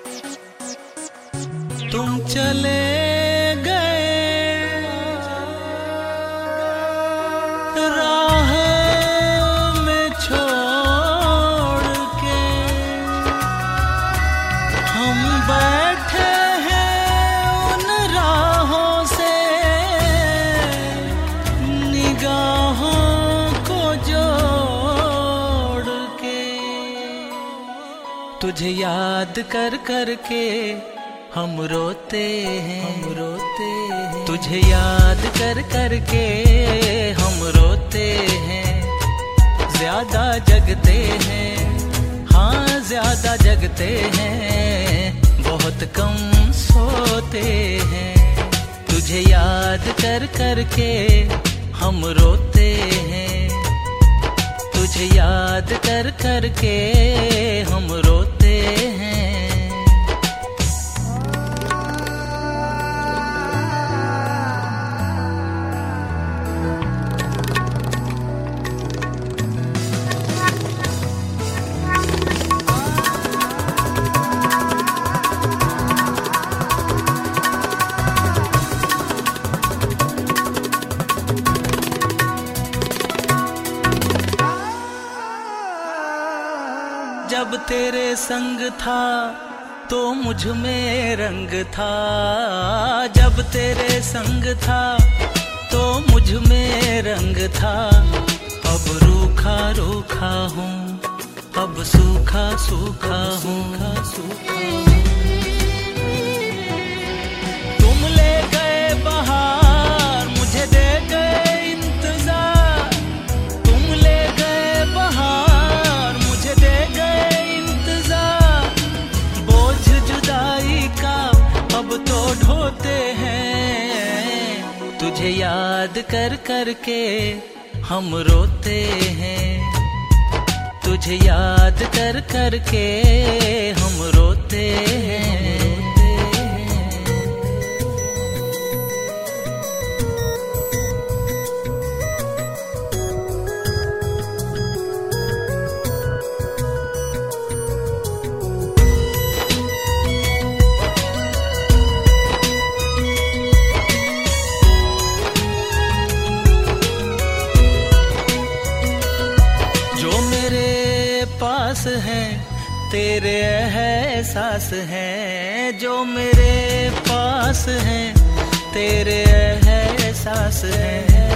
तुम चले गए राह में छोड़ के, हम बैठे हैं उन राहों से निगाहों को जोड़ के। तुझे याद कर कर के हम रोते हैं, तुझे याद कर कर के हम रोते हैं। ज्यादा जगते हैं, हाँ ज्यादा जगते हैं, बहुत कम सोते हैं। तुझे याद कर कर के हम रोते हैं, तुझे याद कर कर के हम रोते हैं। जब तेरे संग था तो मुझ में रंग था, जब तेरे संग था तो मुझ में रंग था। अब रूखा रूखा हूँ, अब सूखा सूखा हूँ। तुम ले गए बहार, मुझे दे गए इंतजार। तुम ले गए बहार, मुझे दे गए इंतजार। बोझ जुदाई का अब तो ढोते हैं। तुझे याद कर कर के हम रोते हैं, तुझे याद कर कर के हम रोते हैं। पास है तेरे एहसास हैं, जो मेरे पास हैं तेरे एहसास हैं।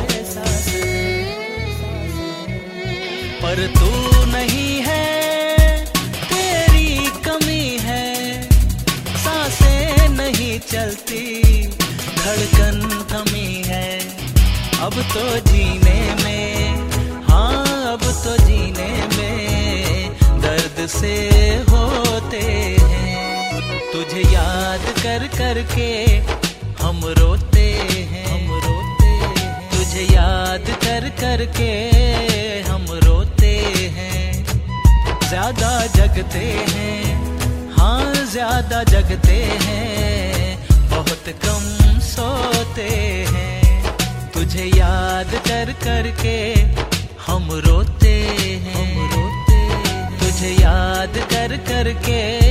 पर तू नहीं है, तेरी कमी है। सांसें नहीं चलती, धड़कन थमी है। अब तो जीने में, हाँ अब तो जीने में दर्द से होते हैं। तुझे याद कर कर के हम रोते हैं, तुझे याद कर कर के हम रोते हैं। ज्यादा जगते हैं, हाँ ज्यादा जगते हैं, बहुत कम सोते हैं। तुझे याद कर कर के हम रोते हैं, तुझे याद कर कर के